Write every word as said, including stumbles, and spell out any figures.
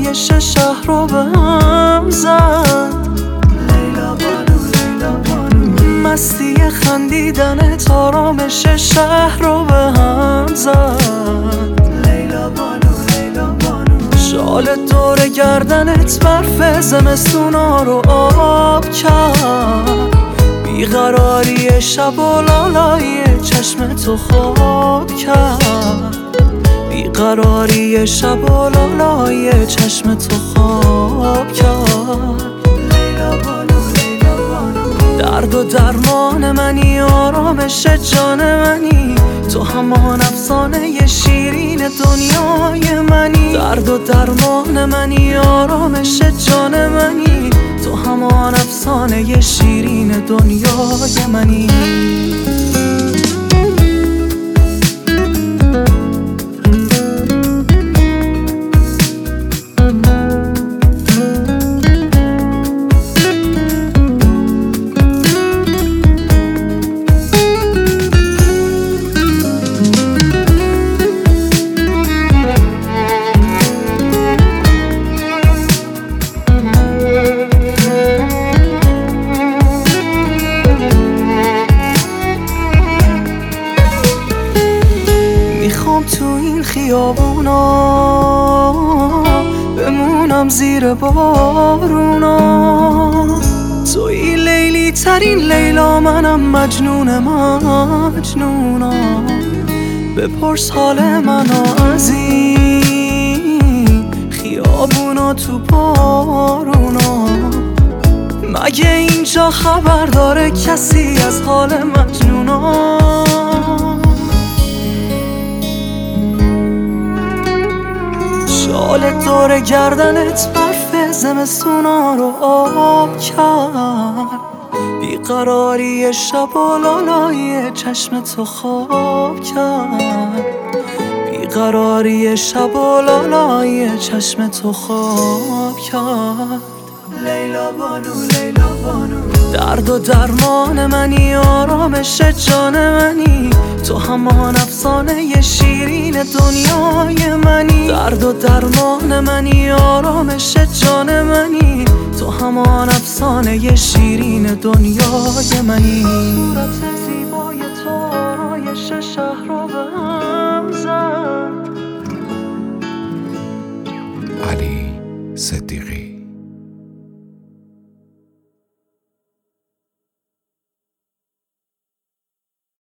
آرایش شهر رو به هم زد. لیلا بانو لیلا بانو مستی خندیدنت آرامش شهر رو به هم زد. لیلا بانو لیلا بانو شال دور گردنت برف زمستونا رو آب کرد. بیقراری شب و لالای چشم تو خواب کرد. بیقراری شب و لالای چشم تو خواب کرد. لیلا بانو لیلا بانو درد و درمان منی آرامش جان منی تو همان افسانه شیرین دنیای منی. درد و درمان منی آرامش جان منی تو همان افسانه شیرین دنیای منی. میخوام تو این خیابونا بمونم زیر بارونا. توی لیلی ترین لیلا منم مجنون مجنونا. بپرس حال منو از این خیابونا تو بارونا. مگه اینجا خبر داره کسی از حال مجنونا؟ شال دور گردنت برف زمستونا رو آب کرد. بیقراری شب و لالای چشم تو خواب کرد. بیقراری شب و لالای چشم تو خواب کرد. لیلا بانو لیلا بانو درد و درمان منی آرامش جان منی تو همان افسانه شیرین دنیای منی. درد و درمان منی آرامش جان منی تو همان افسانه شیرین دنیای منی. صورت زیبای تو آرایش شهر رو به هم زد. علی صدیقی.